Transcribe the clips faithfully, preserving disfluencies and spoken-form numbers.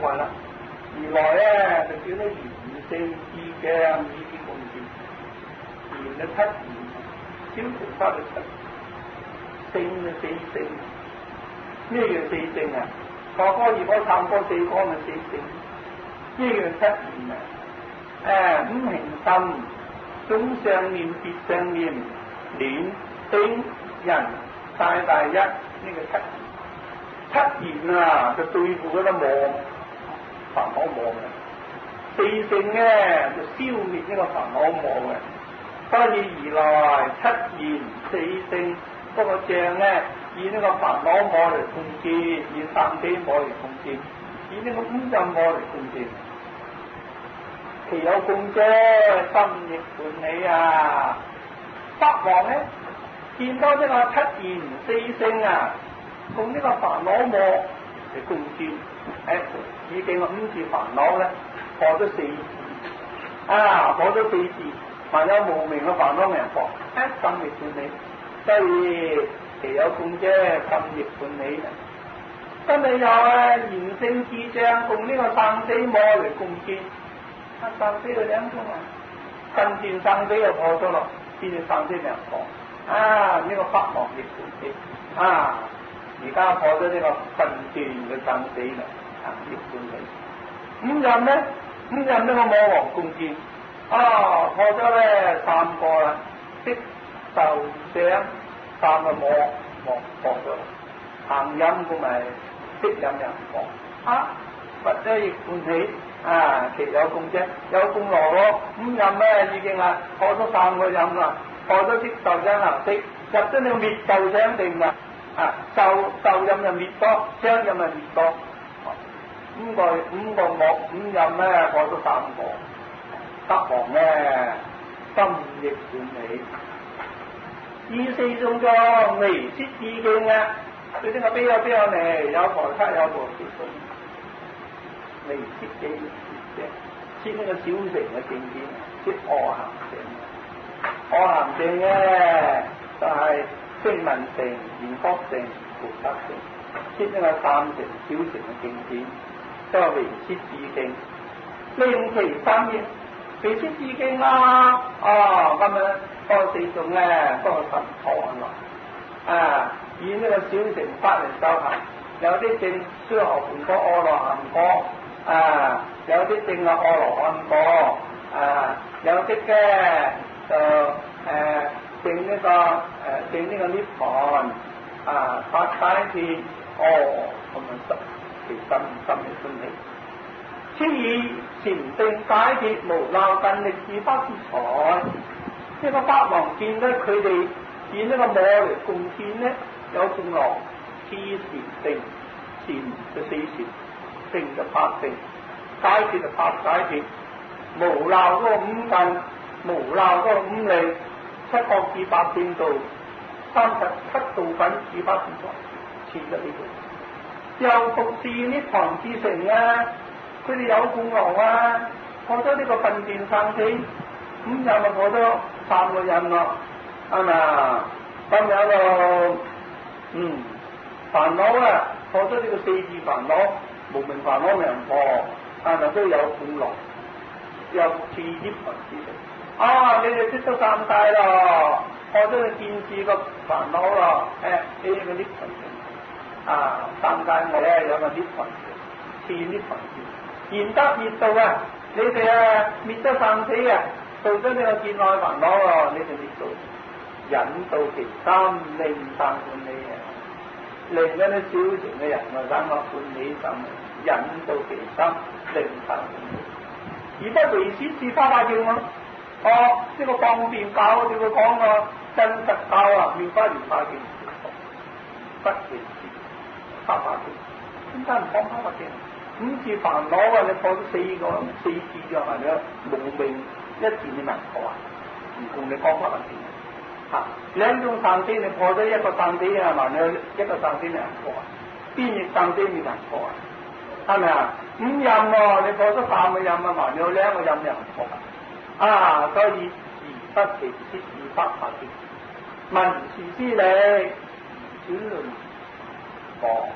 話啦。二來咧就叫做賢聖智鏡以至共見，賢就七賢，小乘法就七聖就四聖。咩叫四聖啊？法科、二科、三科、四科咪四聖。咩叫七賢啊？誒五行心、總相念、別相念、年、丁、人、大大一，呢個七賢。七賢啊，就對付嗰啲魔煩惱魔嘅；四聖咧就消滅呢個煩惱魔嘅。所以而來七賢四聖嗰個像咧，以呢個煩惱魔嚟共建，以三地魔嚟共建，以呢個五陰魔嚟共建。其有共啫，心亦歡喜啊！法王咧見到呢個七賢四聖啊，共呢個煩惱魔嚟共建，誒、哎、已經五字煩惱咧破咗四字，啊破咗四字，還有無明嘅煩惱命破，一心亦歡喜，所以其有共啫，心亦歡喜。跟住又啊賢聖智障共呢個生死魔嚟共建，啊生死就兩種啊，近戰生死就破咗咯，變咗生死命破，啊呢、這個法王亦歡喜，啊而家破咗呢個分段嘅生死啦，啊亦歡喜。五陰咧，五陰呢個魔王共建，啊破咗咧三個啦，色受想三個魔魔破咗，行陰咁咪色陰又破，啊佛者亦歡喜，啊其有共啫，有共羅咯。五陰咧已經啊破咗三個陰啦，破咗色受想行識，入咗呢個滅受想定啦。啊，受受陰就滅多，想陰就滅多，五個五個魔五陰咧破咗三個，德王咧心亦歡喜。二四種咗離色智境啊，佢呢個邊有邊有嚟，有菩薩有菩薩種，離色智嘅，先呢個小乘嘅境界，即阿含淨，阿含淨咧就係、是。聲聞乘、緣覺乘、菩薩乘，即呢個三乘小乘嘅境界，都係離色智境。令其三業，離色智境啦，啊咁樣多四種咧，都係神通咯。啊，以呢個小乘法嚟修行，有啲證須學半個阿羅漢果，啊，有啲證啊阿羅漢果，啊，有啲嘅就誒。呃證呢、這個誒證呢個涅槃啊，發解脫哦，咁樣得其心心嘅歡喜。此以禪定解脫無漏近力自不自財。呢個法王見得佢哋以呢個魔嚟共建呢，有眾樂，次禪定，禪就四禪，定就八定，解脫就八解脫，無漏嗰個五近，無漏嗰個五力。七惡至八正道，三十七道品至八正道，似得呢個。又服侍呢堂至成啊，佢哋有共樂啊，破咗呢個分段生死，咁又咪破咗三個人咯，係咪啊？咁有個嗯煩惱啊，破咗呢個四字煩惱，無明煩惱命破，但係都有共樂，又服侍呢堂至成。啊！你哋識得三界咯，破咗個見智個煩惱咯，誒、哎，呢個涅槃啊，三界我咧有個涅槃，次涅槃，賢德滅道啊！你哋啊滅咗生死啊，做咗呢個見愛煩惱咯，你哋滅道，引導其心令生歡喜啊，令嗰啲小乘嘅人啊生個歡喜心，引導其心令生歡喜，而不為此是花花叫我。哦，呢、這個方便教我哋會講個真實教啊，妙法蓮花經，不其事，花花經，點解唔講花花經？五字煩惱啊，你破咗四個四字就係你無明一字你能破啊？唔同你講花花經，嚇兩種生死你破咗一個生死啊，還有一個生死你能破啊？邊亦生死你能破啊？係咪啊？五陰喎，你破咗三個陰啊，還有兩個陰你能破啊？啊，所以而不其切而不下見，聞是之理，轉論講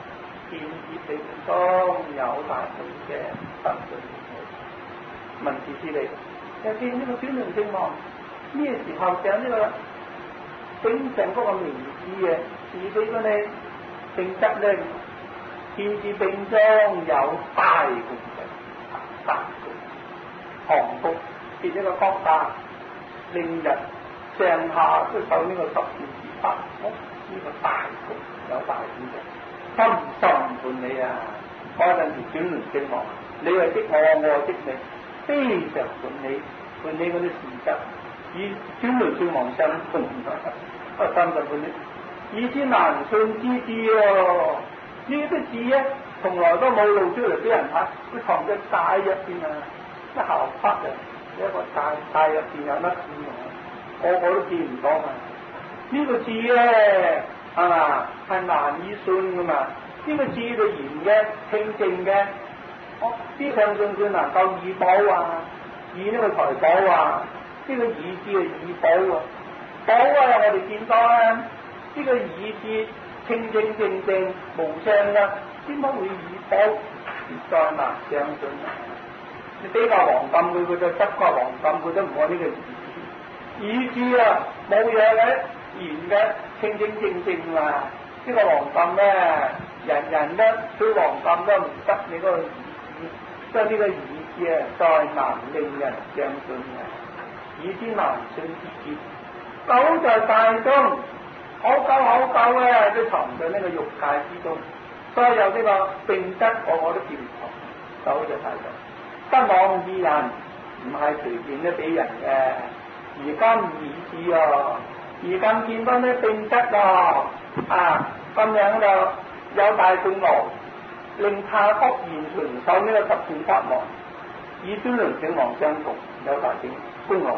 見業力中有大本嘅不盡文字之理。又見呢個轉輪聖王咩時候上呢個整成嗰個名字嘅是非嗰啲性質咧？見至並中有大功嘅大功，航福結一個國家，令人上下都受呢個十善之法，呢個大功有大功嘅，深深伴你啊！嗰陣時轉輪聖王，你係識我，我係識你，非常伴你，伴你嗰啲事質，與轉輪聖王相同啊！深深伴你，以之難信之至哦。呢啲字咧，從來都冇露出嚟俾人睇，佢藏喺帶入邊啊，一毫筆啊，一個帶帶入邊有乜字啊？個個都見唔到嘛。呢、這個字咧係嘛係難以信噶嘛。呢、這個字就嚴嘅、清淨嘅，我啲相信佢能夠以寶啊，以呢個財寶啊，呢、這個以字係以寶啊，寶啊我哋見到啦，呢、這個以字。清清淨淨無相啦，點解會以寶？再難相信啊！你比較黃金佢，佢就執個黃金，佢都唔按呢個以以字啊，冇嘢嘅，嚴嘅，清清淨淨嘛。呢、這個黃金咧，人人咧吹黃金都唔得，你嗰個以字，所以呢個以字啊，再難令人相信啊！以之難信之至，久在大中。好久好久咧，都藏在呢個欲界之中，所有呢個並質我我都見唔到，久就太多。不妄以人，唔係隨便都俾人嘅。而今以至哦，而今見到呢並質哦，啊咁樣就有大功勞，令他福現存守呢個十善法王，以轉輪聖王相同，有大功功勞。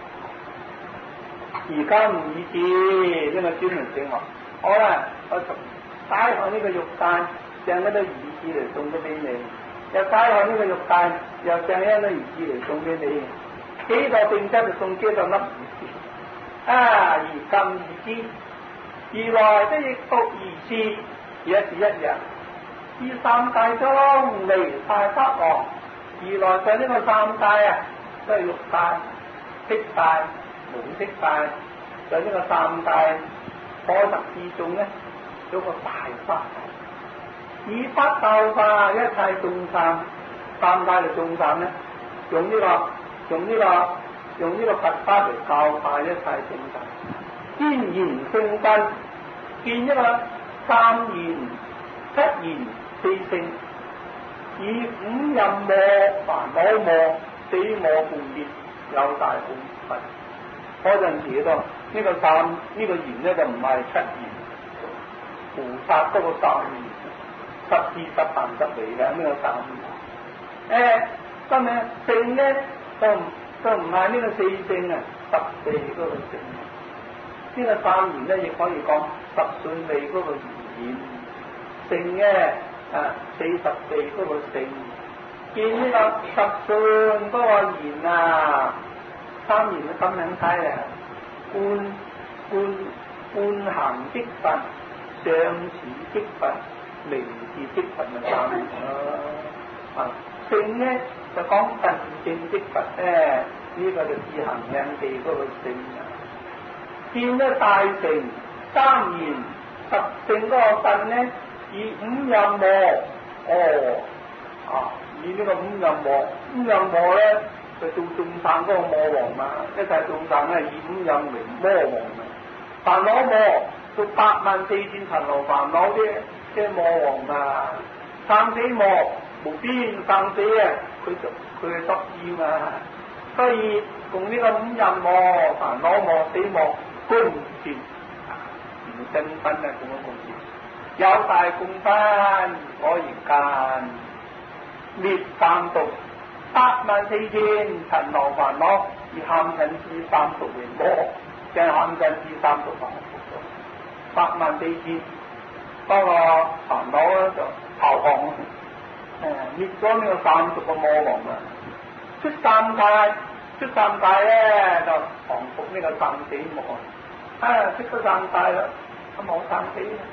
而家唔以至呢個轉輪聖王，好啦，我從解開呢個玉帶，將嗰啲以至嚟送咗俾你；又解開呢個玉帶，又將一粒以至嚟送俾你。幾個並質就送幾個粒以至。啊！而今以至，而來的亦復如是，也是一樣。於三界中離大法王，而來在呢個三界啊，都係玉帶、色帶。無色界，在呢個三界波實之中咧，有個大法，以法教化一切眾生，三界嘅眾生咧，用呢、這個用呢、這個用呢個佛法嚟教化一切眾生。見言聖分，見一個三言、七言、四聖，以五任魔、煩惱魔、死魔共滅，有大共分。嗰陣時都呢個三呢、這個言咧就唔係七言，菩薩嗰個三言，十智十行十嚟嘅呢個三言。誒，咁啊聖咧就就唔係呢個四聖啊，十地嗰個聖。呢、這個三言咧亦可以講十順利嗰個言，聖咧啊四十地嗰個聖。見呢個十順嗰個言啊！三言都咁樣睇啊，觀觀觀行即佛，相似即佛，名字即佛咪三言咯。啊，聖咧就講真正即佛咧，呢、這個就自行兩地嗰個聖啊。見咗大乘三言十聖嗰個陣咧，以五任魔，哦啊，以呢個五任魔，五任魔咧。就做眾生嗰個魔王嘛，一切眾生咧以五任為魔王嘛，煩惱魔做八萬四千塵勞煩惱啲啲魔王嘛，生死魔無邊生死啊，佢就佢係得意嘛，所以共呢個五任魔、煩惱魔、死魔共存，唔真分啊，咁樣共存，有大共分，可以間滅三毒。八萬四千塵勞煩惱，而堪忍之三毒為魔，將堪忍之三毒煩惱，八萬四千，嗰個煩惱咧就投降，誒滅咗呢個三毒嘅魔王啊！出三界，出三界咧就降服呢個生死魔，啊出咗三界啦，都冇生死，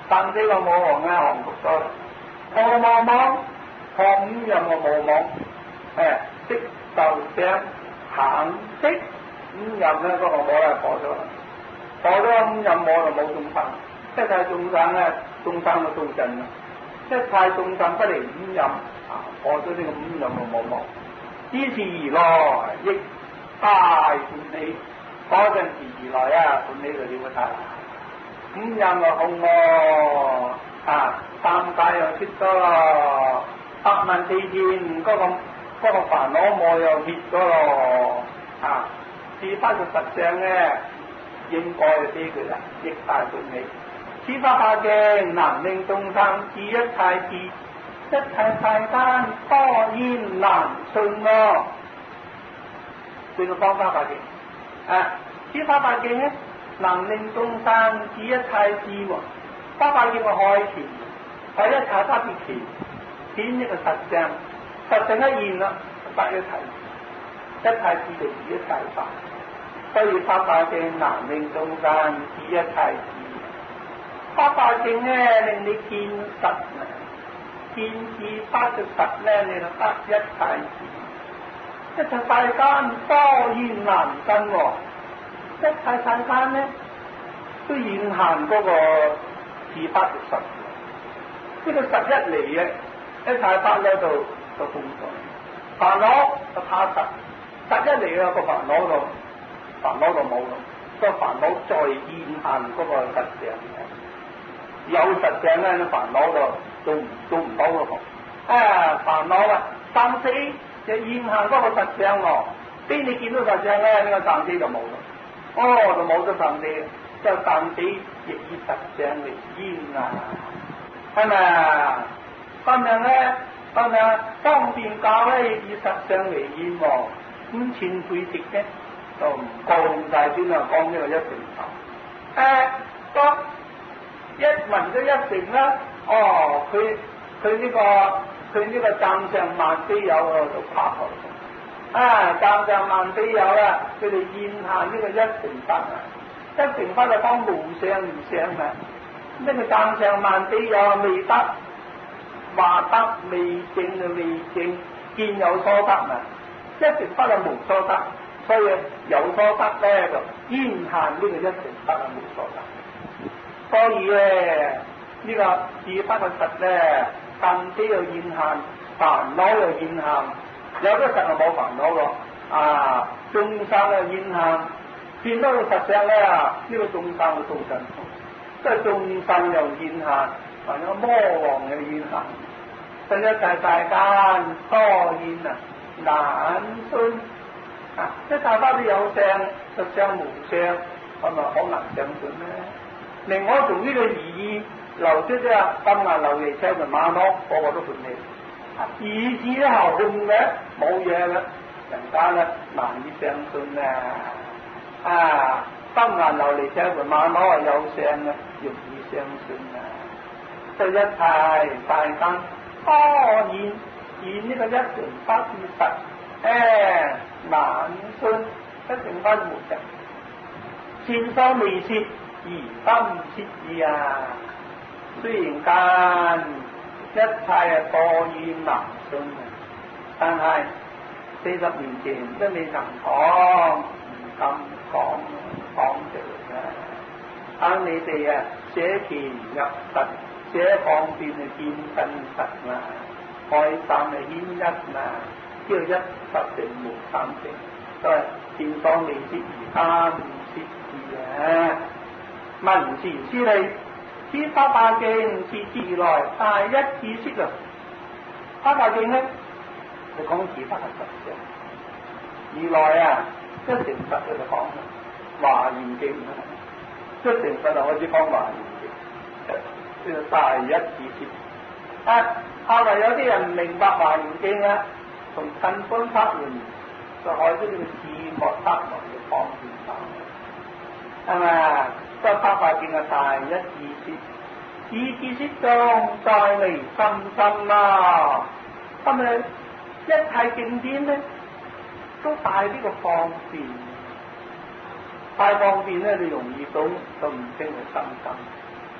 生死個冇忘咧，降伏咗。破冇妄，破五陰個冇妄，誒色受想行識五陰咧嗰個冇咧破咗啦，破咗五陰冇就冇眾生，一切眾生咧眾生就到盡啦，一切眾生不離五陰啊，破咗呢個五陰個冇妄，於是而來亦大歡喜，嗰陣時而來啊歡喜就了得啦。五陰又空喎，啊三界又脫咗咯，八萬四千嗰個嗰個煩惱魔又滅咗咯，啊至翻個實相咧應該就俾佢啦，亦大歡喜。此法華經能令眾生知一切智，一切世間多然難信咯。叫做方法華經，啊此法華經咧。能令眾生知一切智喎，法華經嘅開權，係一切法之權，顯呢個實相，實相一現啦，得一切，一切智就知一切法，所以法華經能令眾生知一切智。法華經咧令你見實啊，見智法嘅實咧，你就得一切智，一切世間多然難信喎。一切世間咧都現行嗰個自法嘅實，呢、這個實一嚟嘅，一切法咧就就空咗，煩惱就怕實，實一嚟啊個煩惱就煩惱就冇咯，個煩惱再現行嗰個實相嘅，有實相咧，煩惱就做唔做唔到咯，啊煩惱啊生死就現行嗰個實相喎，俾你見到實相咧，呢、這個生死就冇咯。哦，就冇咗生死，就生死亦以實相嚟現啊，係咪啊？咁樣咧，咁樣方便教咧以實相嚟現喎，咁前輩直嘅就唔講大先啊，講呢個一成頭。誒，個一聞咗一成啦，哦，佢佢呢個佢呢個暫上萬非有啊，就拍頭。啊，暫上萬非有啦，佢哋現下呢個一成法啊，一成法就講無相無相啊，呢個暫上萬非有未得，話得未證就未證，見有所得啊，一成法就無所得，所以有所得咧就現下呢個一成法係無所得，所以咧呢、這個自法嘅實咧，生死又現下，煩惱又現下。有啲實就冇煩惱咯，啊眾生嘅現行，見到個實相咧，呢、這個眾生嘅道盡，即係眾生又現行，還有魔王嘅現行，實一切世間多現啊難信啊！即係大家都有相，實相無相，係咪好難相信咧？另外從呢個意義流出啫，金銀琉璃車輪馬鞍，個個都歡喜。意志後空嘅冇嘢啦，人家咧難以相信啊！啊，金銀琉璃車輪馬鞍係有相嘅，容易相信啊！即係一切大間多現現呢個一成不實，誒難信一成不活嘅，前所未設而今設矣啊！雖然間。一切啊多然難信啊！但係四十年前都未曾講，唔敢講，講出嚟嘅。等你哋啊寫前入實，寫方便啊見真實啊，開心啊顯一啊，叫一實成無三成，都係前所未設而今設矣啊！文字之理。此法華經是自來大一知識啊！法華經咧就講自法嘅實相，而來啊一成實佢就講華嚴經啊，一成實就開始講華嚴經，呢個大一知識啊！後來有啲人唔明白華嚴經啊，從近觀法門就開始呢個自覺得來嘅方便法，係咪啊？個法華經嘅大一知識，此知識中在離心心啦。咁咪一切經典咧，都帶呢個方便，太方便咧，你容易懂就唔清佢心心。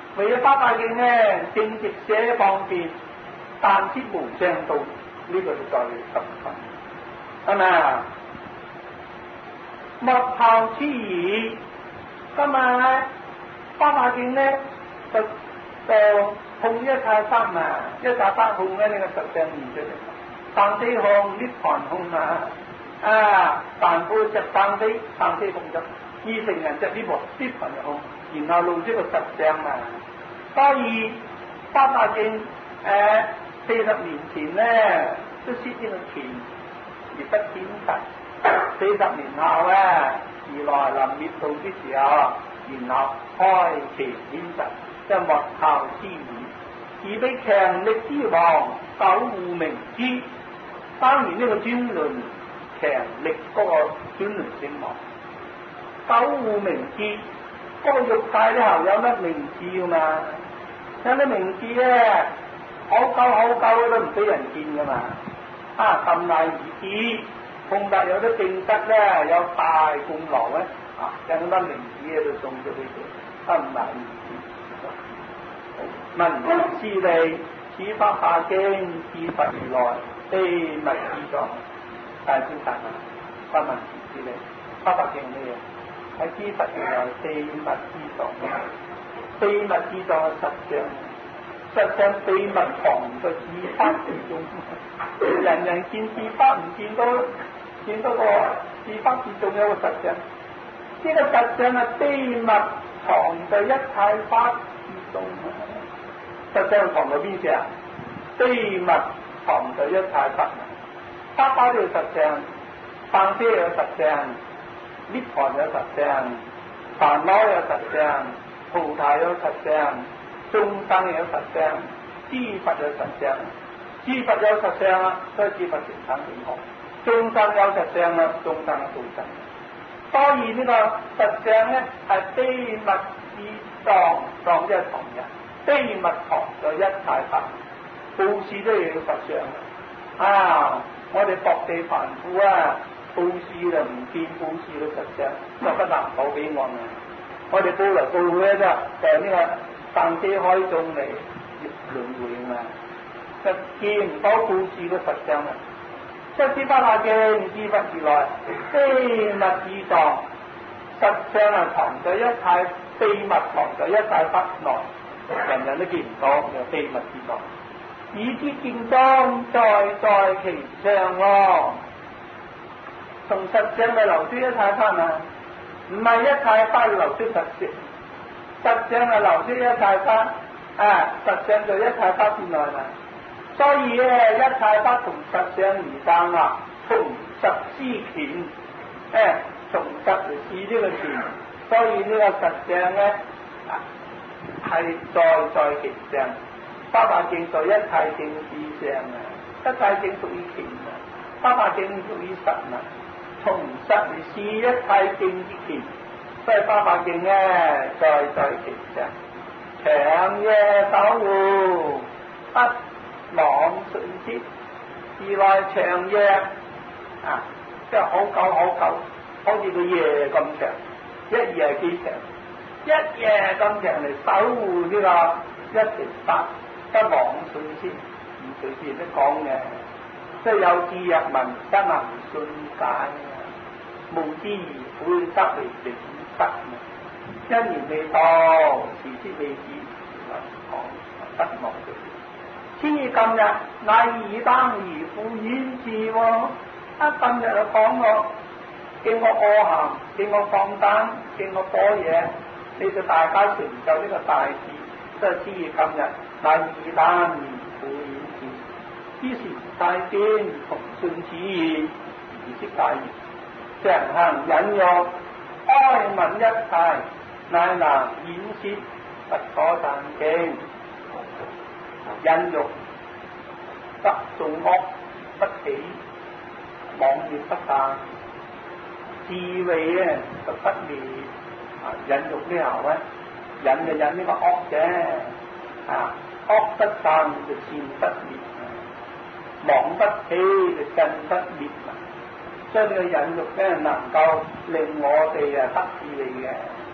為咗八百徑咧，正直寫方便，但知無相道，呢、這個就在十分，係咪啊？莫後之意，今日八百徑咧就就控一切法嘛，一切法控咧呢個實相現出嚟，但四控涅槃控嘛，啊，凡夫執但四，但四控執，二乘人執呢個涅槃控，然後露出個實相嘛。所以八百徑誒四十年前咧都説呢個前而不顯實，四十年後咧而來臨滅度之時候，然後開其顯實，即係末後之意。而被強力之王守護明之，當然呢個專論強力嗰個專論聖王守護明之，嗰個欲界咧後有乜明智嘛？有啲明智咧，好久好久都唔俾人見噶嘛。啊，咁大而知，碰達有啲正德咧，有大功勞咧，啊，有乜明智喺度送咗俾佢，咁大而知。聞是地，此八百徑自佛如來秘密之藏，大師大問，不聞是地，八百徑咩嘢？係知佛如來秘密之藏。秘密之藏嘅實相，實相秘密藏在自法之中，人人見自法唔見到，見到個自法之中有個實相。呢、這個實相係秘密藏在一切法之中。實相藏在邊處啊？秘密藏在一切法，法法都有實相，但非有實相，涅槃有實相，煩惱有實相。菩提有實相，眾生有實相，知佛有實相，知佛有實相啦，所以知佛成產成學。眾生有實相啦，眾生嘅道生。所以呢個實相咧係秘密之藏，藏即係藏人，秘密藏在一切法，布施都要有實相啊！我哋薄地凡夫啊，布施就唔見布施到實相，就不能保俾我哋。我哋報嚟報去咧啫，就係呢個散機開眾嚟輪迴嘛，就見唔到故事嘅實相啦。即係八百徑自佛如來秘密之藏，實相係藏在一切秘密藏在一切法內，人人都見唔到嘅秘密之藏。以知見裝在在其上咯，從實相咪流出一切法嘛。唔係一切法流出實相，實相係流出一切法，啊，實相在一切法之內嘛。所以咧，一切法從實相而生啊，從實施權，誒，從實而施呢個權。所以呢個實相咧，啊，係在在其上，八百徑在一切境之上啊，一切境屬於權啊，八百徑屬於實啊。從實而施一切境之權，所以八百徑咧在在其上，長夜守護，不忘順之，自來長夜啊，即係好久好久，好似個夜咁長，一夜幾長，一夜咁長嚟守護呢個一條法，不忘順之，唔隨便都講嘅，即係有智入文，不能信解。無知而悔得嚟整失，因緣未到，時節未至，講不忘嘅。此今日乃以當而復演示喎，啊今日就講我，經我阿含，經我放膽，經我般若，你就大家成就呢個大事，即係此今日乃以當而復演示。於是大見同信此意，而識大義。常行忍辱，開聞一切，乃能演説不可讫經。忍辱不做惡不起，妄念不散，智慧咧就不滅。啊，忍辱呢後咧，忍就忍呢個惡嘅，啊惡不散就善不滅，妄不起就根不滅。將呢個忍辱咧能夠令我哋啊得智慧嘅，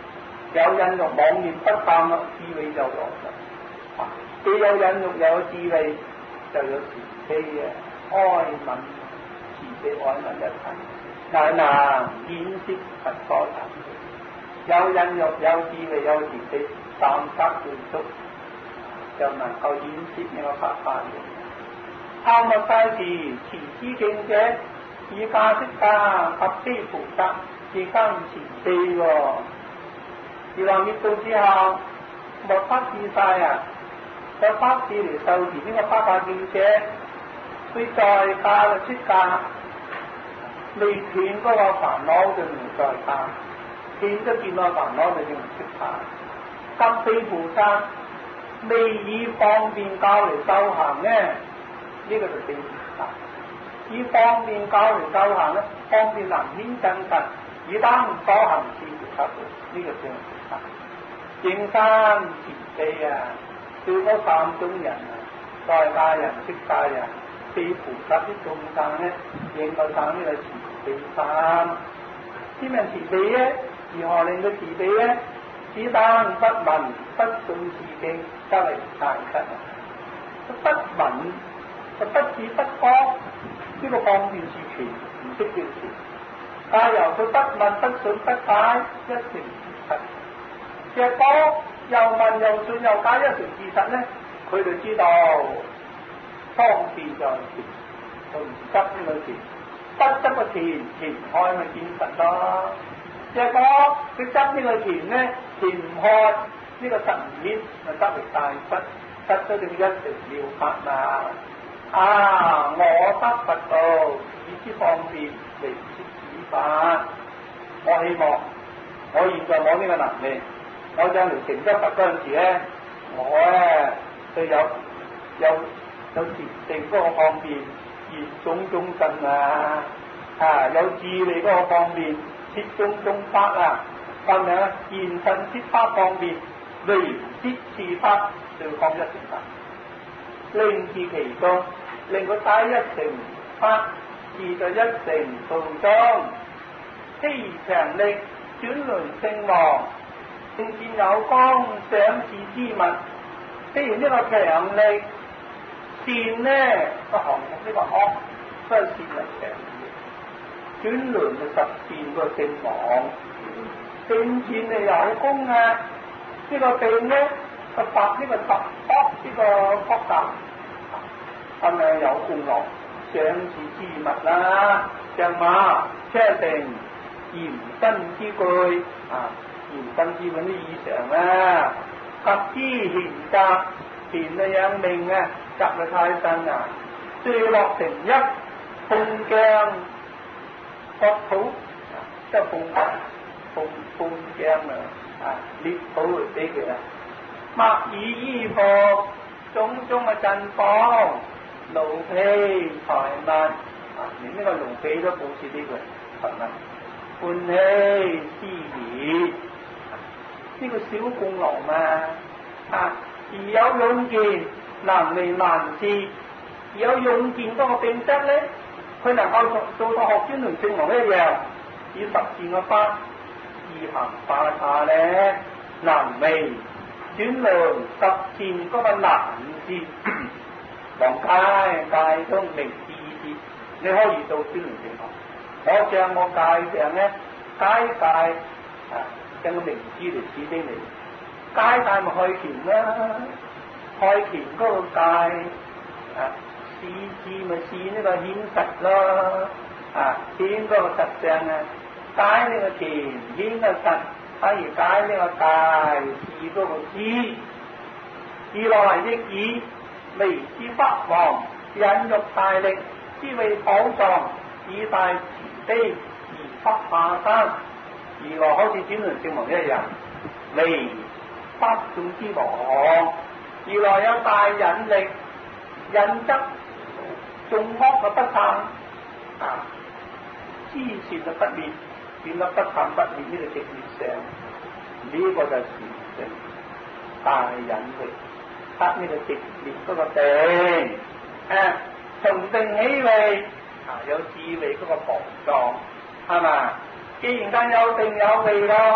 有忍辱，妄念不淡咯，智慧就來啦。啊，既有忍辱，又有智慧，就有慈悲嘅哀憫，慈悲哀憫一體，乃能顯示佛所行。有忍辱，有智慧，有慈悲，三德具足，就能夠顯示呢個法法嘅。貪欲世時，持之敬者，以價釋迦及非菩薩，亦更慈悲喎。如來滅度之後，莫不見晒啊！有法師嚟受持呢個法華經者，佢在家就出家，未斷嗰個煩惱就唔在家，斷咗見內煩惱就唔出家。及非菩薩未以方便教嚟修行呢，呢、這個就正菩薩。以方便教嚟修行咧，方便能顯真實，以當所行是菩薩道，呢、這個正菩薩。正山慈悲啊！對嗰三種人啊，在家人、出家人、非菩薩啲眾生咧，應該生呢個慈悲心。點樣慈悲咧？如何令佢慈悲咧？只當不聞不信是經，得嚟大吉啊！不聞就不知不覺，呢、這個方便是全，唔識叫全。但由佢不聞不信不解，一成是實。若果又問又信又解一成事實咧，佢就知道方便就係田，佢唔執呢個田，不執個田，田開咪見實咯。若果佢執呢個田咧，田唔開，呢、這個實唔顯，咪得嚟大失，失咗定一成了法嘛。啊！我得佛道，以之方便，離之此法。我希望，我現在冇呢個能力。我將來成咗佛嗰陣時咧，我咧就有有有禪定嗰個方便，現種種身啊，啊有智力嗰個方便，設種種法啊，咁樣現身設法方便，離設次法就講一成法，令至其中，令佢帶一成法，二就一成道中，欺強力轉輪聖王。正見有光，想視之物。既然呢個強力善呢個項目呢個惡，所以善為強力。轉輪就實踐個聖王，正見就有功啊！呢、這個定呢就發呢個十惡呢個惡習，係咪有功勞？想視之物啦，像馬車乘嚴身之具啊！嚴身之本啲異常啦，及之賢格，賢啊養命啊，格啊太身啊，墜落成一，鳳鏡國土，即係鳳鳳鳳鏡啊，啊列土嚟俾佢啊，墨以衣服，種種嘅珍寶，奴婢財物，啊連呢個奴婢都保持呢個財物，歡喜思義。呢個小功勞嘛，啊！而有勇健，能為萬事。而有勇健嗰個品質咧，佢能夠做做到學專輪聖王一樣，以實踐嘅法，自行化下咧，能為轉輪實踐嗰個難事，王界界中明智智，你可以做專輪聖王。我像我界上咧，界界啊！將個明珠嚟指定嚟，界界咪開鉗啦，開鉗嗰個界啊，示字咪示呢個顯實咯，啊顯嗰個實相啊，解呢個鉗顯個實，反而解呢個界示嗰個知，二來益耳，微之法王，忍辱大力，之為寶藏，以大慈悲而不化生。如來好似轉輪聖王一樣，離法眾之王。如來有大忍力，忍則眾惡嘅不散，啊，知善嘅不滅，變得不散不滅呢個直滅相，呢、這個就係禪定大忍力，得呢個直滅嗰個定，誒、啊，從定起嚟，啊，有智慧嗰個防障，係嘛？既然間有定有慧咯，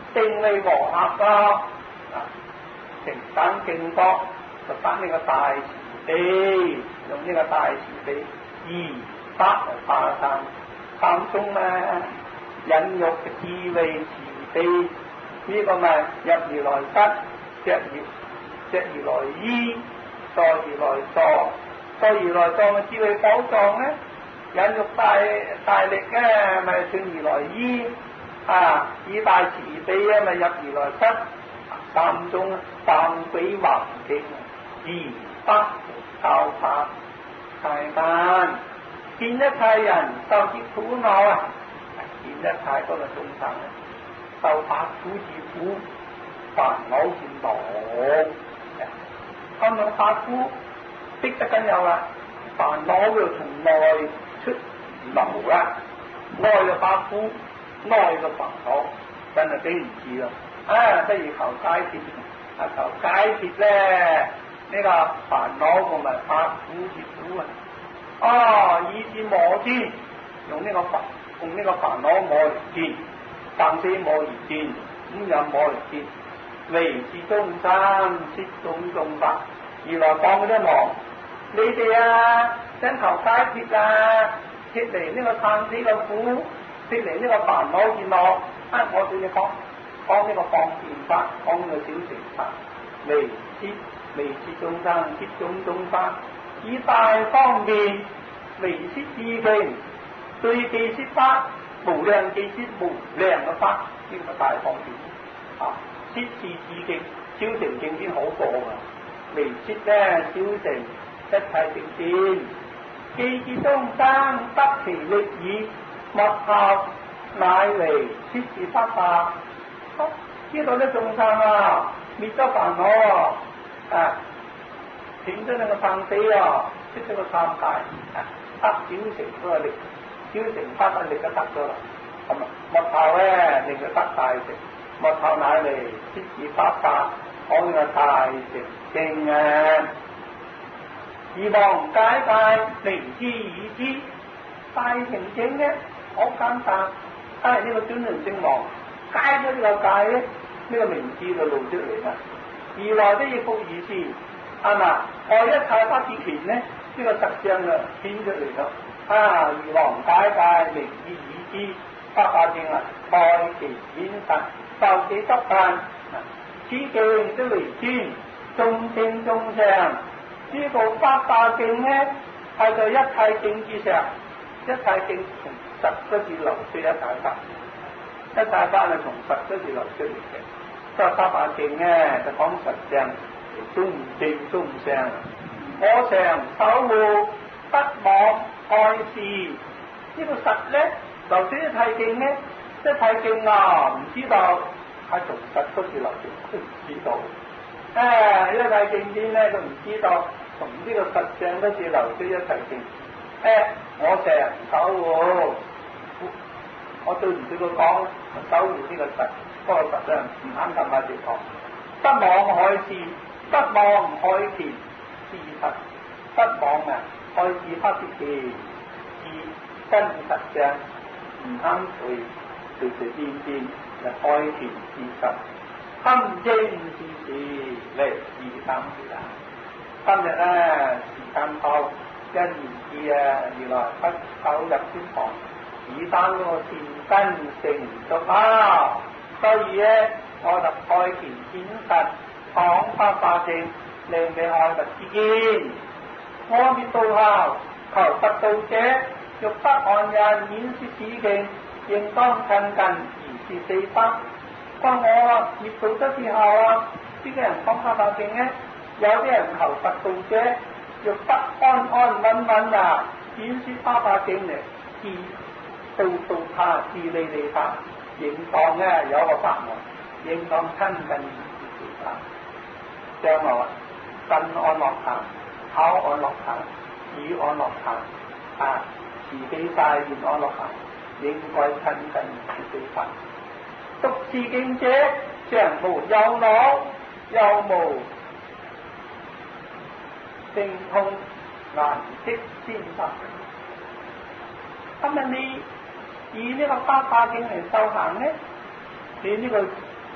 定為和合咯。啊，成等正覺就生呢個大慈悲，用呢個大慈悲。二八就化三，三中咧忍辱嘅智慧慈悲，呢、這個咪入而來得，直而直而來依，坐而來坐，坐而來坐嘅智慧寶藏咧，忍辱大大力咧咪順而來依，啊以大慈悲咧咪入而來得，三中三鬼環境，二八教法大間。見一切人受之苦惱啊！見一切嗰個眾生咧，受百苦之苦，煩惱之惱。咁樣百苦逼得緊有啦，煩惱就從內出流啦，內嘅百苦，內嘅煩惱，真係頂唔住咯！啊，不如求解決，啊求解決咧，呢、這個煩惱同埋百苦之苦啊！哦，以至磨劍，用呢個煩，用呢個煩惱磨嚟劍，但死磨而劍，咁又磨嚟劍，為是眾生悉種眾法，而來放嗰啲忙，你哋啊，想求解決啊，脫離呢個生死嘅苦，脫離呢個煩惱之樂，啊，我對你講，講呢個放劍法，講呢個小乘法，為是為是眾生悉種眾法。以大方便為悉智境，對記悉法，無量記悉無量嘅法，呢個大方便啊！悉是智境，小乘境先好過㗎。為悉咧小乘一切正見，記知眾生得其力矣，莫效乃為悉是法法。知道啲眾生啊，滅咗煩惱啊！斷咗呢個生死啊，出咗個三界，得小乘嗰個力，小乘得嘅力就得咗啦。咁啊，末後咧令佢得大乘，末後乃嚟悉是法法，講呢個大乘經啊。而望解界，明知已知，大乘經咧好簡單，但係呢個轉輪聖王解咗呢個界咧，呢、這個明知就露出嚟啦。而來都要復而是。係嘛？外一切法之權呢？呢、這個實相啊顯出嚟咗。啊，如望解界，明知已知，法法正啊，開其顯實，受其得間。此境都為尊，眾正眾上。呢部法化境呢，係在一切境之上，一切境從實嗰處流出一切法，一切法係從實嗰處流出嚟嘅。所以法化境呢，就講實相。中正中上，我常守護不妄愛事。呢、這個實咧，流出一切境咧，一切境啊，唔知道係從實嗰處流出，都唔知道。誒、啊，一切境先咧，都唔知道從呢個實相嗰處流出一切境。誒、啊，我常守護，我對唔對佢講守護呢個實？嗰、那個實咧唔肯咁快直講，不妄愛事。不妄害其事實，不妄啊害事不是其是真實相，唔肯隨隨隨便便嚟害其事實，堪正事事嚟二三時啊！今日咧時間到，因緣至啊，原來不走入天堂，二三嗰個善根成熟啊，所以咧我就害其顯實。講法化正，令你愛佛之見。我滅道後，求佛道者，欲不安人演說此境，應當親近而是四法。當我滅道咗之後啊，邊個人講法化正呢？有啲人求佛道者，欲不安安穩穩啊，演說法化正嚟，自度度他，自利利他，應當咧有一個法門，應當親近而是四法。將來身安樂壇，口安樂壇，耳安樂壇，啊，慈悲大願安樂壇，應該親近慈悲法。讀是經者，常無有腦，又無精通難識先法。咁啊，你以呢個法華經嚟修行呢？你呢個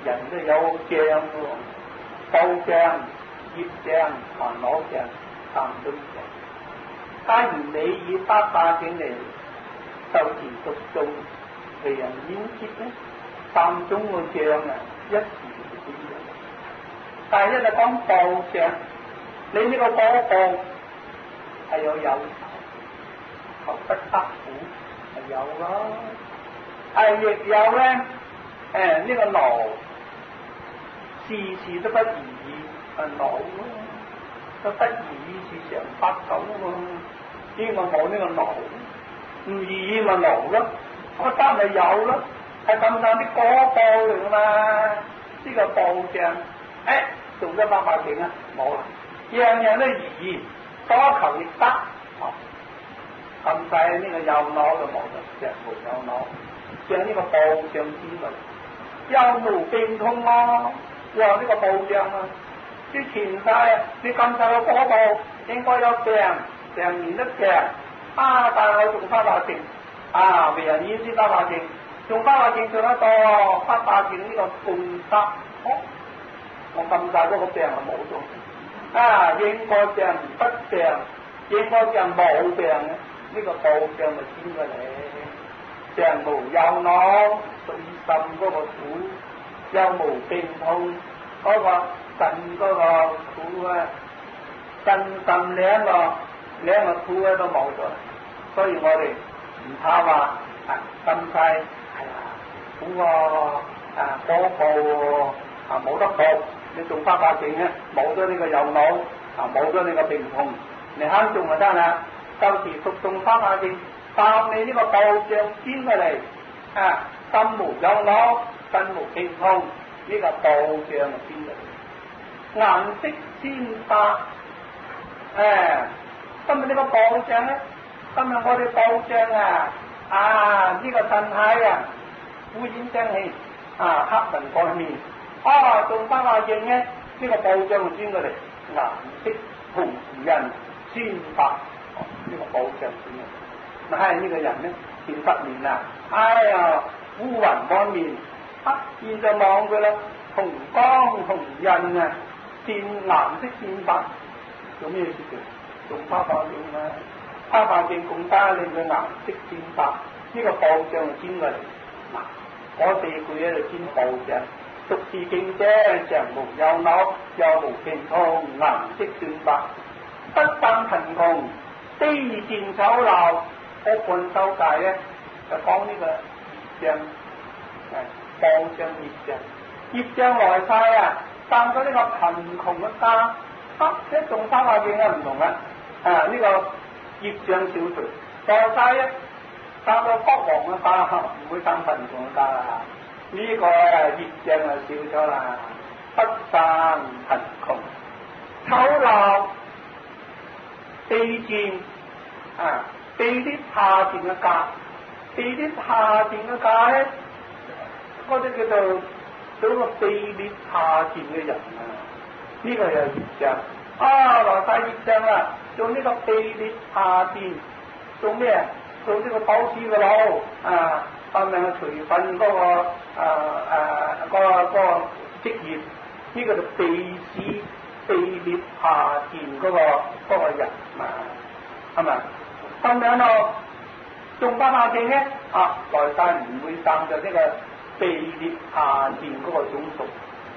人都有障喎，報障、業障、煩惱障、三種障。假如你以八法境嚟受持讀誦為人演繹咧，三種嘅障啊一時就變咗。但係一係講報障，你呢個果報係有有求不得苦係有咯，係亦有咧誒呢個勞，事事都不如意啊勞咯，都不如意事常八九喎，呢個冇呢個勞，唔如意咪勞咯，我得咪有咯，係咁樣啲果報嚟噶嘛，呢個報障誒做咗八法境啊冇啦，樣樣都如意，所求亦得。咁細呢個有攞就冇得，隻無有攞，像呢個報障之類，有無病痛咯，哇呢個報障啊，啲前世啊，你咁細個果報應該有病，病完都病，啊但係我仲發法境，啊為人演繹發法境，仲發法境做得到，發法境呢個共得，哦，我咁大嗰個病係冇咗，啊應該病不病，應該病冇病嘅。呢個報障咪先過嚟，病無有腦，對心嗰個苦，有無病痛，嗰、那個腎嗰個苦啊，腎腎兩個兩個苦啊都冇咗，所以我哋唔怕話啊咁細係啊苦喎啊果報啊冇得報，你仲發法境咧，冇咗呢個有腦啊冇咗呢個病痛，你肯做就得啦。到時讀誦發法境，當你呢個報障先過嚟，啊，心無有腦，身無病痛，呢、這個報障係先嚟。顏色先發，誒，今日呢個報障咧，今日我哋報障啊，啊，呢、這個身體啊，烏煙瘴氣，啊，黑雲蓋面，啊，讀發法境咧，呢、這個報障係先過嚟，顏色紅人先發。呢、這個報障先啊！咪係呢個人咧，前十年啊，哎呀烏雲滿面，啊現在望佢啦，紅光紅印啊，變顏色變白，做咩事嘅？做發法境啊！發法境咁加令佢顏色變白，呢、這個報障係先過嚟。嗱，嗰四句咧就先報障，獨自境者，常無有腦，又無病痛，顏色變白，不生貧窮。低賤醜陋，我半修戒咧就講呢個業障，誒報障業障，業障來世啊，生咗呢個貧窮嘅家，啊一種發法境啊唔同啦，啊呢、這個業障少除，來世咧生到國王嘅家，唔會生貧窮嘅家啦，呢、這個誒業障啊少咗啦，不生貧窮，醜陋。地賤啊，地啲下賤嘅價，地啲下賤嘅價咧，嗰啲叫做做個地劣下賤嘅人啊，呢、這個又業障啊，來晒業障啦，做呢個地劣下賤，做咩啊？做呢個土司嘅佬啊，翻命去隨份嗰個啊啊嗰、那個嗰、那個職業，呢、這個就地司。地劣下賤嗰個嗰個人嘛，係咪？咁樣咯，仲發法境咧啊，來世唔會生就呢個地劣下賤嗰個種族。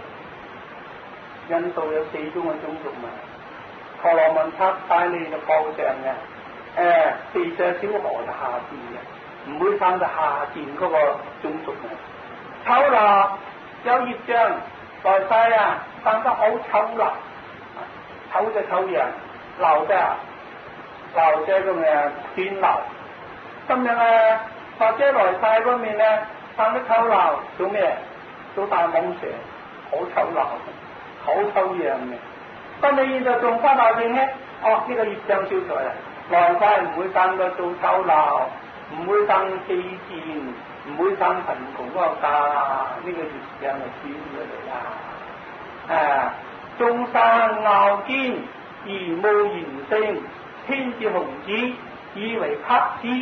印度有四種嘅種族嘛，婆羅門塔帶你嘅報障嘅，誒地上小河就下賤嘅，唔會生就下賤嗰個種族嘅。醜陋有業障，來世啊生得好醜陋。醜就醜樣，流啫，流啫咁嘅斷流。咁樣啊，或者來世嗰面咧，生得醜陋，做咩？做大蟒蛇，好醜陋，好醜樣嘅。咁你現在仲發法境咧？哦，呢、這個業障消除啦，來世唔會生到做醜陋，唔會生地賤，唔會生貧窮嗰個家，呢、這個業障就斷咗嚟啦。啊！眾生拗肩而無言聲，天之雄子以為黑之，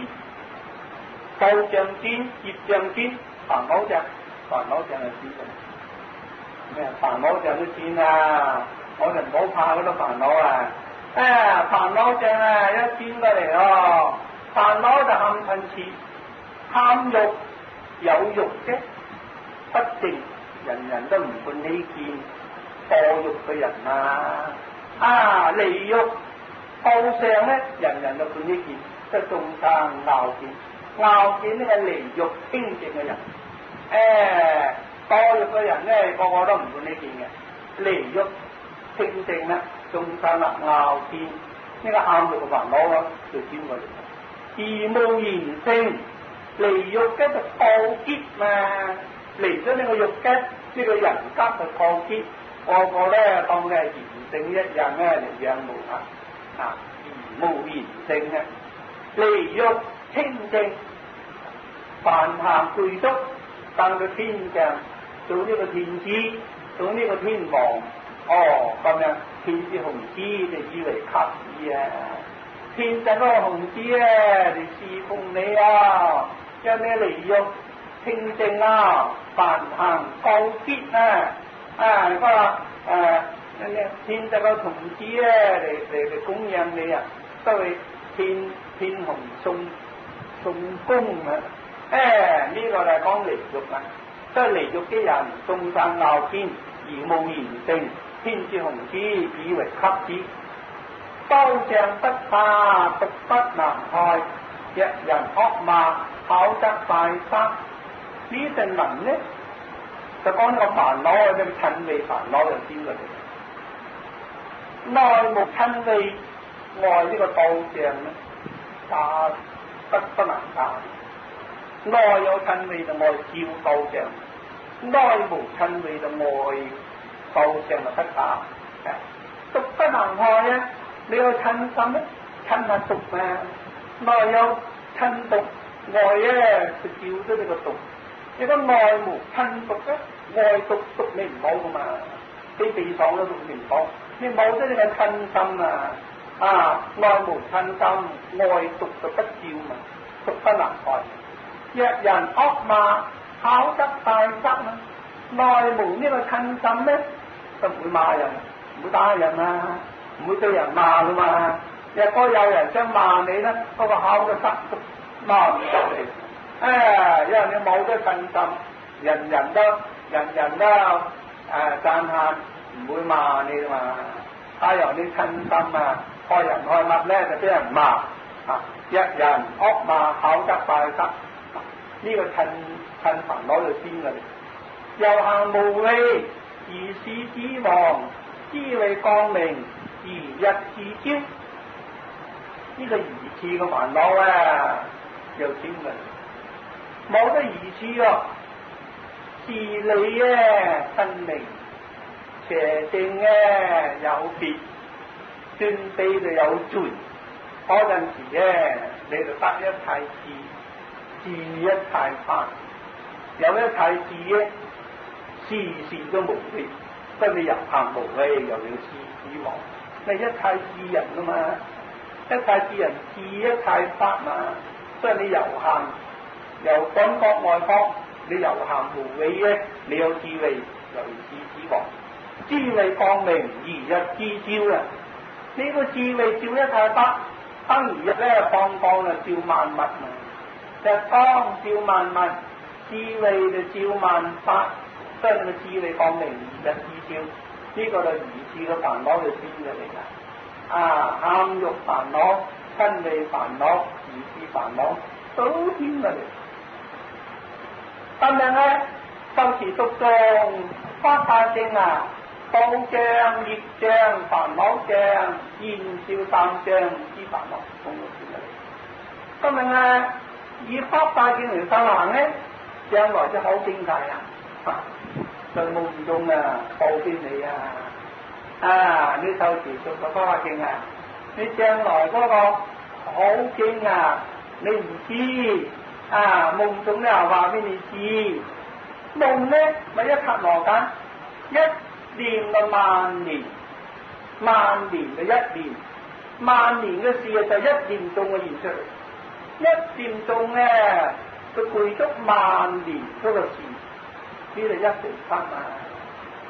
報障尖，業障尖，煩惱障，煩惱障係指嘅。 咩煩惱障都見啊，我哋唔好怕嗰啲煩惱啊！啊，煩惱障啊，一見過嚟哦，煩惱就貪嗔痴，貪欲有欲啫，不淨，人人都唔歡喜見墮欲嘅人啊！啊，離欲好相咧，人人都歡喜見，即係眾生拗見，拗見呢個離欲清淨嘅人，誒。墮欲嘅人咧，個個都唔會呢見嘅，離欲清淨啦，眾生啦拗見呢個貪欲嘅煩惱咯，就轉過嚟。而無賢聖，離欲嘅就破結嘛，離咗呢個欲嘅呢、這個人格就破結，個個咧當嘅係賢聖一樣咧嚟仰慕啊！啊，而無賢聖嘅離欲清淨，凡行具足，登到天上。做呢個天子，做呢個天王，哦咁樣，天子紅子就以為給爾啊，天上嗰個紅子咧嚟侍奉你啊，有咩離欲清淨啊，凡行告必啊，啊嗰個誒咩天上個紅子咧嚟嚟嚟供養你啊，都係天天紅送送供啊，誒呢、這個就係講離欲啊。即係離欲嘅人，眾生拗見而無賢聖，天子紅子以為給子，刀杖不怕，毒不能害，若人惡罵，口則快生。呢段文呢，就講呢個煩惱啊，呢個親味煩惱就先嚟。內無親味，外呢個刀杖呢，打不不能打。內有親味就外照刀杖。內無親味就外道上就得打，毒不能害啊！你有親心咧，親下毒啊！內有親毒，外咧就照咗你個毒。如果內無親毒咧，外毒毒你唔好噶嘛，你地爽都毒你唔好，你冇咗你個親心啊！啊，內無親心，外毒就不照嘛，毒不能害。若人惡罵，口則快塞啊！內無呢個親心咧，就唔會罵人，唔會打人啊，唔會對人罵噶嘛。若果有人想罵你咧，嗰、那個口就塞住，罵唔出嚟。誒，因為你冇咗親心，人人都人人都誒讚歎，唔會罵你噶嘛。假如你親心啊，害人害物咧，就俾人罵啊。若人惡罵，口則快塞。呢、這個親親煩惱就先嘅，遊行無畏，如是之王，智慧光明，如日自照。呢、這個如次嘅煩惱啊，又先嘅，冇得如次喎，事理咧分明，邪正咧有別，尊卑就有罪。嗰陣時咧，你就得一切智。智一切法，有一切智咧，事事都無別，所以你遊行無畏，又要智子王，你一切智人啊嘛，一切智人智一切法嘛，所以你遊行由本國外國，你遊行無畏咧，你有智慧，又要智子王，智慧光明如日之照啊！呢、這個智慧照一切法，當如日咧放光啊，照萬物嘛。日光照萬物，智慧就照萬法，所以個智慧光明日之照，呢、這個就如是嘅煩惱就先嘅嚟噶。啊，貪欲煩惱、親味煩惱、如是煩惱，都先嘅嚟。咁樣咧，修持讀誦發大證啊，道障、業障、煩惱障、現照三障之煩惱，咁就先嘅嚟。咁樣咧。以發大證嚟修行咧，將來就好境界啊！在夢中啊，報俾你啊！啊，你受持讀個發證啊，你將來嗰個好境啊，你唔知啊，夢中咧又話俾你知，夢咧咪一剎那間，一念就萬年，萬年就一年，萬年嘅事就一念中嘅現出嚟。一念中咧，佢具足萬年嗰個事，呢度一成分啊！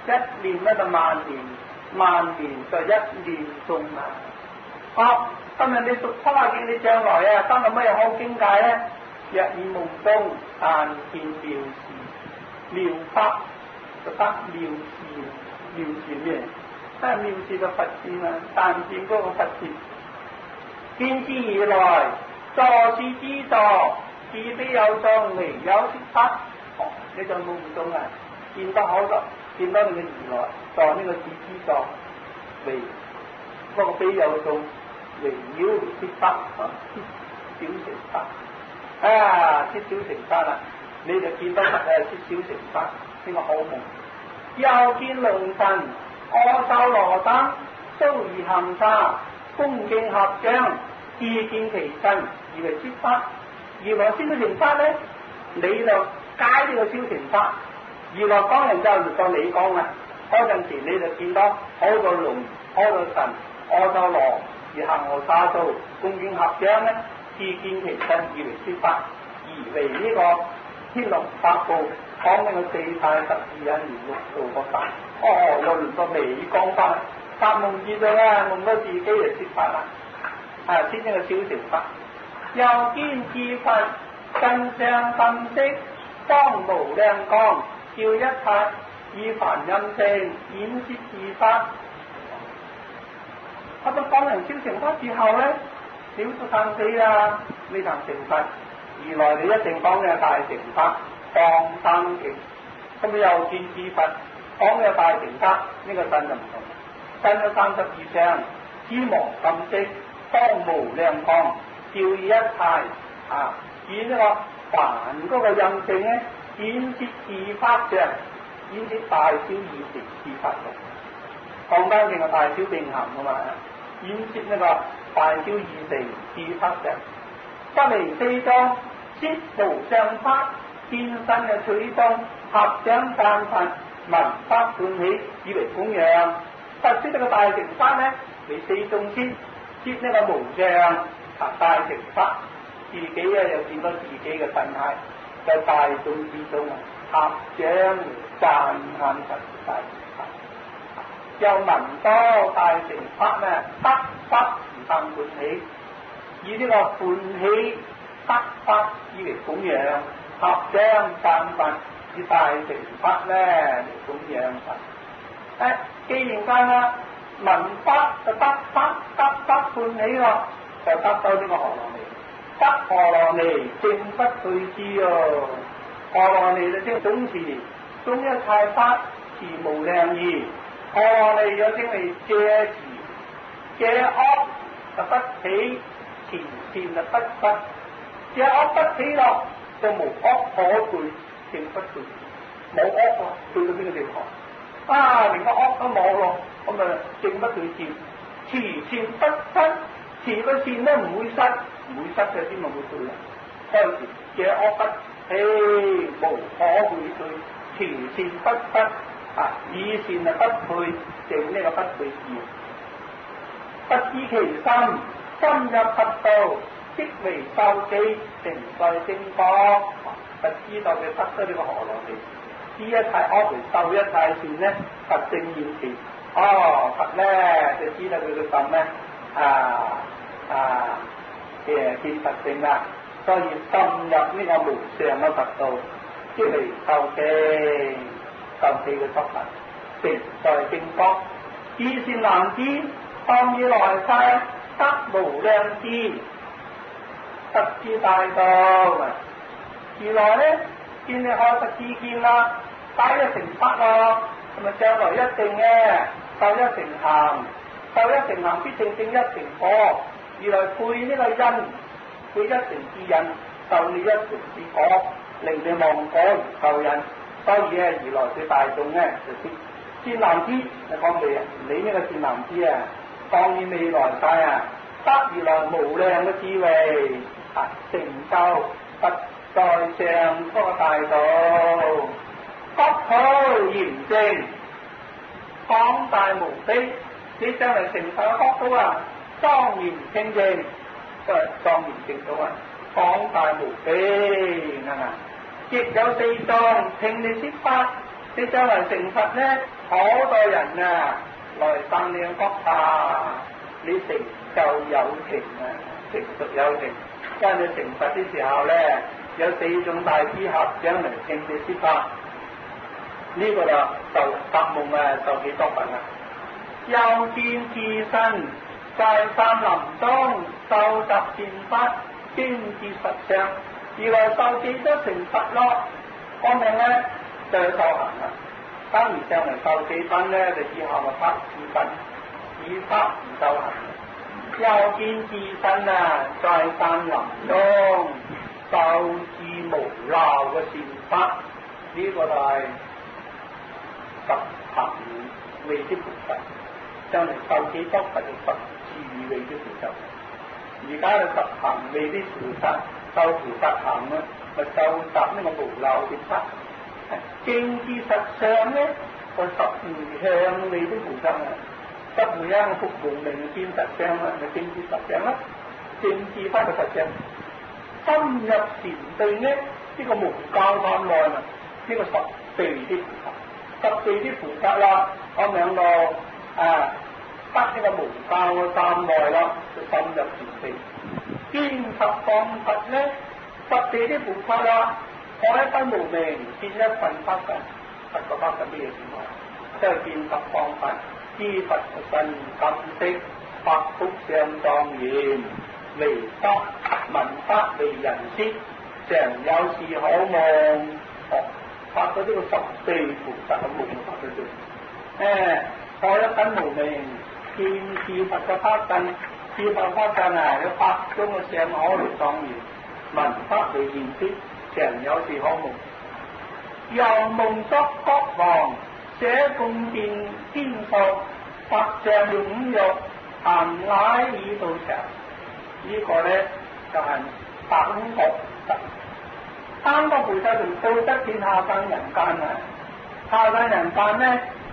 一念咧就萬年，萬年就一念中啊！好，今日你讀七啊經，你將來啊，得到乜嘢好境界咧？若以夢中但見妙事，妙法就得妙事，妙事咩？得妙事就佛事啊！但見嗰個佛事，見之以來，坐是之坐，自非有狀，唯有釋法。哦，你就夢中啊，見得好多，見到你嘅如來坐呢個是之坐，為嗰個非有狀，圍繞嚟釋法啊，切小乘法。啊，切小乘法啦，你就見到佛係切小乘法，呢個好夢。又見龍神、阿修羅等，蘇而行沙，恭敬合掌，自見其身，以為釋法。如來先到成法咧，你就解呢個小乘法。如來講人就輪到你講啦。嗰陣時你就見到好多龍、好多神、阿修羅而行河沙數，恭敬合掌咧，自見其身，以為釋法，而為呢個天龍八部講呢個四大十二因緣六道各法。哦，又輪到你講法，發夢見到啦，夢到自己就釋法啦。啊，先呢個小乘法。又見自佛身上分色，光無量光，照一切以凡陰性演説自法。咁啊，講完小乘法之後咧，小數生死啊，未能成佛，而來你一定講嘅大乘法，放生境。咁你又見自佛講嘅大乘法，呢、這個身就唔同，身有三十二相，知無禁色，光無量光。照一切啊，以呢個凡嗰個印性咧，演説自法相，演説大小二乘自法相。講單淨係大小並行噶嘛，演説呢個大小二乘自法相。不離四裝，説無上法，見身嘅取動，合掌讚佛，聞法歡喜，以為供養。特説呢個大乘法咧，為四種説，説呢個無上。啊！大乘法，自己咧又見到自己嘅身態，在大眾之中啊，合掌讚歎佛大乘法，又聞多大乘法咧，得法而生歡喜，以呢個歡喜得法以為供養，合掌讚佛，以大乘法咧嚟供養佛。誒，既然間啦，聞法就得法，得法歡喜喎。就得到呢個何羅尼，得何羅尼正不退之哦。何羅尼就即總持，總一切法持無量義。何羅尼又稱為借持，借惡就不起，持善就不失。借惡不起落，就無惡可退，正不退。冇惡啊，退到邊個地方？啊，連個惡都冇咯，咁啊正不退善，持善不失。持個善都唔會失，唔會失嘅先咪會退啊！嗰陣時借惡不起，無可會退，持善不失啊！以善啊不退，正呢個不退善。不知其心，深入佛道，即為受記，成在正覺。不知道佢得咗呢個何羅尼，知一切惡嚟受一切善咧，佛正現前。哦，佛咧就知道佢嘅心咧啊！啊嘅見佛性啦，所以深入呢個無上嘅佛道，即係受記受記嘅執法，成在正覺。以善男子，當以來世得無量智，得之大道。而來咧，見你學實智見啦，解一成法咯，咁啊將來一定嘅受一成行，受一成行必定證一成果。而來配呢個因，配一成之因，受你一成之果，令你望果而受因。所以咧，而來對大眾咧就知善男子，你講你啊，你呢個善男子啊，當以未來世啊，得而來無量嘅智慧啊，成就佛在上嗰個大道，福好嚴正，廣大無比。你將來成就嘅福到啊！莊嚴清淨，都係莊嚴淨土啊！廣大無比，係嘛？亦有四藏，聽你釋法，你將來成佛咧， 好多人啊來生兩福啊，你成就有情啊，成熟有情。因為你成佛嘅時候咧，有四種大師合掌嚟聽你説法，呢、這個就就發夢啊，就幾多份啦。又見自身在山林中受集善法，專至實相，如來受記都成佛咯。講明咧就要修行啦。當然上嚟受記分咧，就以後咪法自分，以法唔修行。又見自身啊，在山林中受至無漏嘅善法，呢、這個就係十行位的菩薩。將嚟受記多佛嘅十智慧的菩薩。而家嘅十行位啲菩薩受菩薩行咧，咪受集呢個無漏嘅法。正至實相咧，個十無向位的菩薩啊。十無央復無明見實相啦，咪正至實相啦，正至翻個實相。深入禪定呢，呢、這個無教法內啊，呢、這個十地啲菩薩，十地啲菩薩啦，咁樣個啊，得呢個無教嘅三內啦，就深入禪定。見十方佛咧，十地啲菩薩啦，我一分無明見一份法身，佛個法身啲嘢點啊？即係見十方佛。知佛身金色，法福相莊嚴，離德聞法離人師，常有事可夢。哦，發咗呢個十地菩薩嘅夢發咗出嚟。誒，我一分無明，見是佛嘅法身，是佛法身啊！有法中嘅相可離莊嚴，聞法離人師，常有事可夢。又夢作國王。寫供電天數，佛像五欲，含乃已到場。這個、呢個咧就係等覺得。三個菩薩同道德天下生人間啊！下生人間咧，